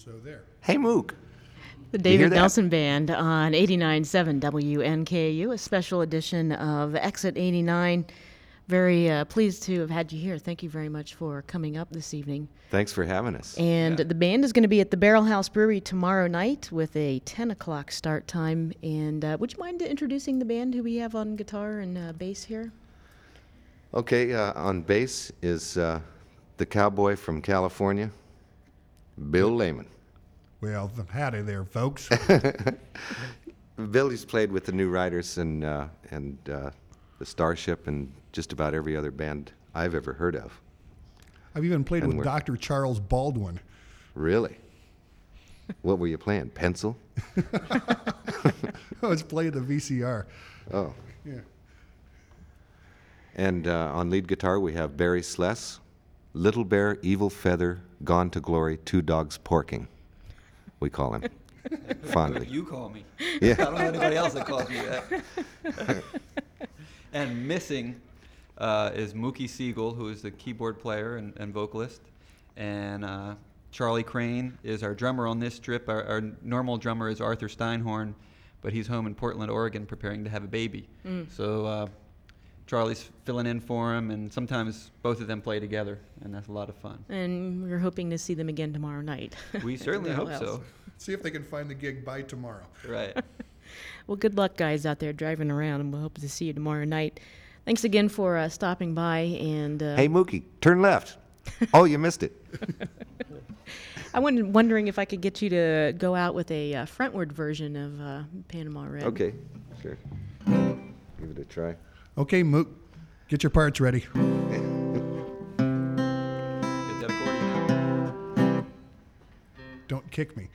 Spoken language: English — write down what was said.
So there. Hey, Mook. The You hear David that? Nelson Band on 89.7 WNKU, a special edition of Exit 89. Very pleased to have had you here. Thank you very much for coming up this evening. Thanks for having us. And the band is going to be at the Barrel House Brewery tomorrow night with a 10 o'clock start time. And would you mind introducing the band who we have on guitar and bass here? Okay, on bass is the cowboy from California, Bill Lehman. Well, howdy there, folks. Billy's played with the New Riders and the Starship and just about every other band I've ever heard of. I've even played And with we're- Dr. Charles Baldwin. Really? What were you playing? Pencil? I was playing the VCR. Oh. Yeah. And on lead guitar we have Barry Sless, Little Bear, Evil Feather, Gone to Glory, Two Dogs Porking, we call him, fondly. You call me. Yeah. I don't know anybody else that calls me that. And missing is Mookie Siegel, who is the keyboard player and vocalist. And Charlie Crane is our drummer on this trip. Our normal drummer is Arthur Steinhorn, but he's home in Portland, Oregon, preparing to have a baby. So Charlie's filling in for him, and sometimes both of them play together, and that's a lot of fun. And we're hoping to see them again tomorrow night. We certainly Barrel hope House. so. See if they can find the gig by tomorrow. Right. Well, good luck, guys, out there driving around, and we'll hope to see you tomorrow night. Thanks again for stopping by. And Hey, Mookie, turn left. Oh, you missed it. I was wondering if I could get you to go out with a frontward version of Panama Red. Okay, sure. Give it a try. Okay, Mook, get your parts ready. Get that accordion out. Don't kick me.